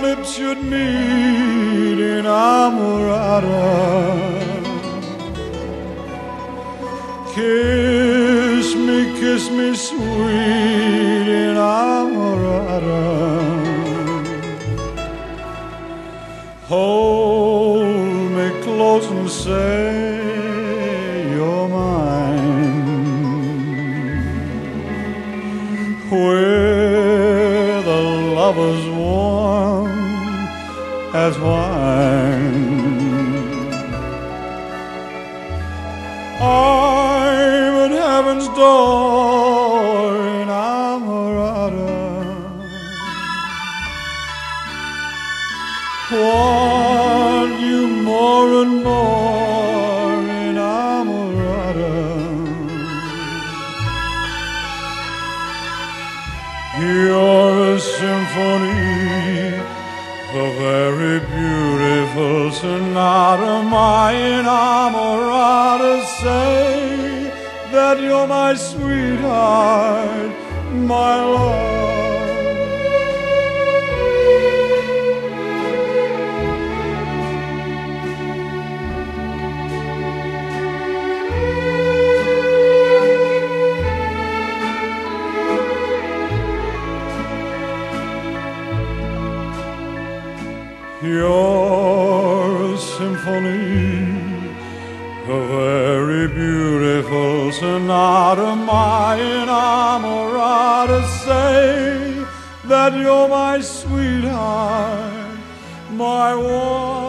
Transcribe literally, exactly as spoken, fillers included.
lips should meet in Amorata. Kiss me, kiss me sweet in Amorata. Hold me close and say you're mine. Where the lovers warm as wine. I'm at heaven's door in Amorata. Want you more and more in Amorata. You're a symphony, a very beautiful sonata. My inamorata, say that you're my sweetheart, my love. You're a symphony, a very beautiful sonata. My inamorata, say that you're my sweetheart, my one.